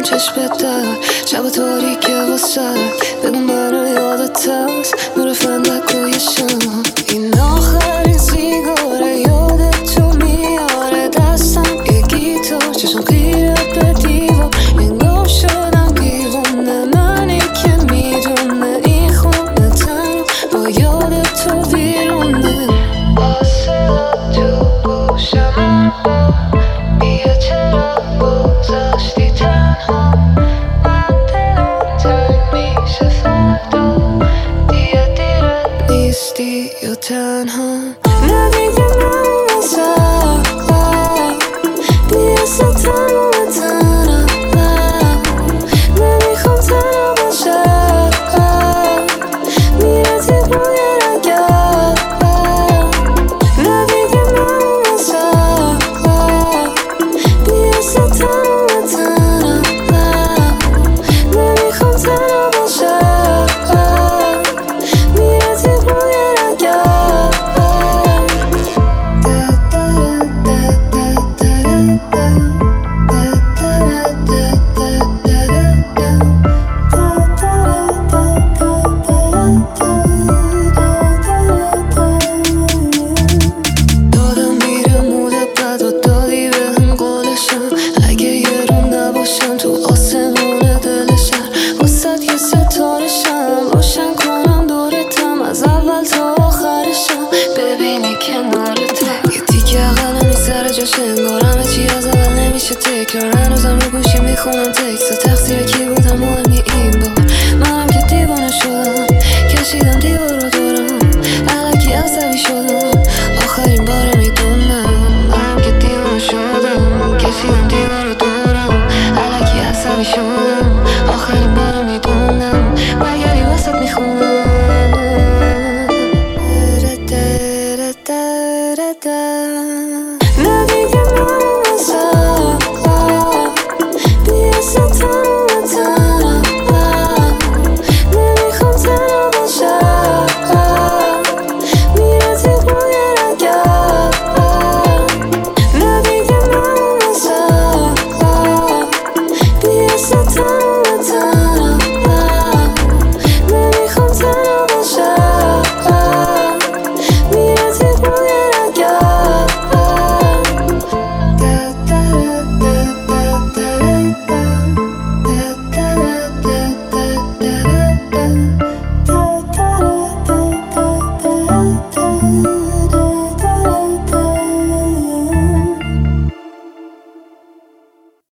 چشمت در شب تاریک واسه بگو منو یادت هست نور فندکوی شم این آخرین سیگاره یادت تو میاره دستم یه گیتار چشم خیره به دیوار انگار شدم دیوونه منی که میدونه این خونه تنها با یادت تو بیرونه واسه تو گوشم بیا چرا گذاشتی تنها من دلم تنگ میشه فردا دیگه دیرت نیستی یا تنها نه دیگه من مثلا بیاسه تنها تنها نمیخوام تنها باشم میرتی روی رگم نه دیگه من مثلا بیاسه تنها تنها نمیخوام تنها باشم میرتی روی رگم دادم میره مودت بد و دادی به هم قولشم اگه یه رو نباشم تو آسمون دل شهر واسد یه ستارشم روشن کنم دورتم از اول تا آخرشم ببینی کنارتم یه تیکه قلمی سر جاش انگار همه چی از اول نمیشه تکرار هنوزم رو گوشی میخونم تکست تقصیر کی بودم مهمی این بار منم که دیوانه شدم کشیدم دیوار